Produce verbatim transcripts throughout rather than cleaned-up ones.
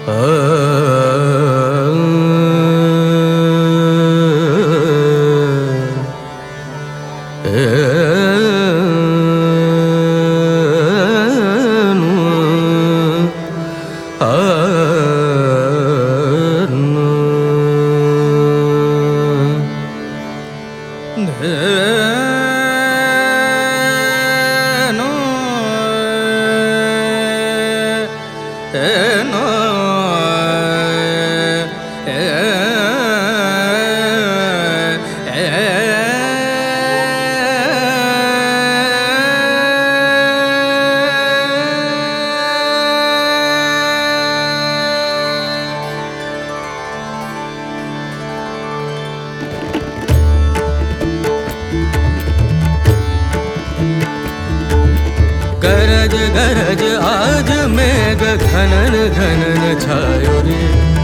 गरज गरज आज मेघ घनन घनन छायो रे।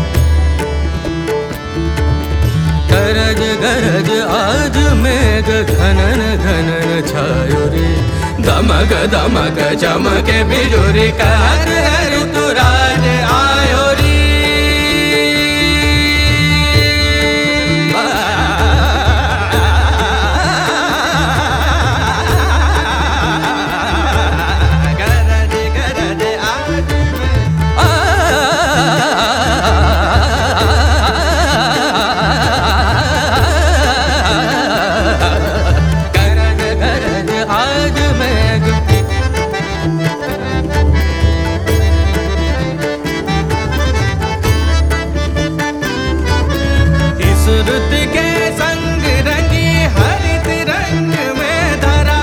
गरज गरज आज मेघ घनन घनन छायो रे। दमक दमक चमके बिजुरी कहर ऋतुराज आयो रे। रुत के संग रंगी हरित रंग में धरा।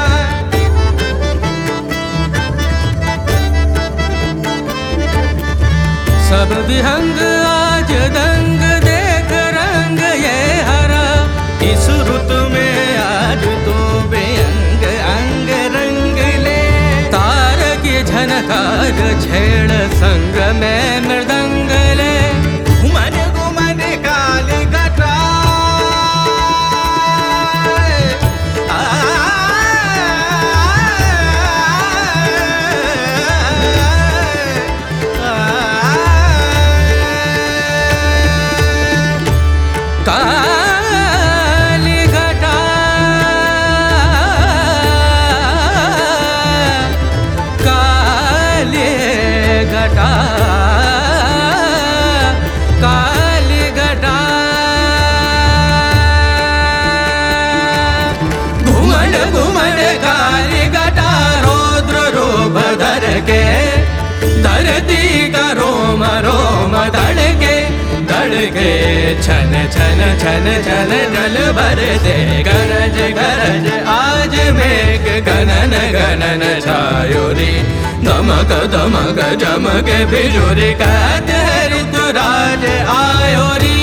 सब विहंग आज दंग देख रंग ये हरा। इस रुत में आज तो बेअंग अंग रंग ले। तार की झनकार छेड़ संग में मृदंग ले। घुमन घुमन काली घटा काली घटा काली घटा काली घटा। घुमन घुमन काली घटा रौद्र रूप धर के। धरती का रोम रोम धड़के धड़के छन छन छन छन जल भर दे। गरज गरज आज मेघ घनन घनन छायो रे। दमक दमक चमके बिजुरी कहर ऋतुराज आयो रे।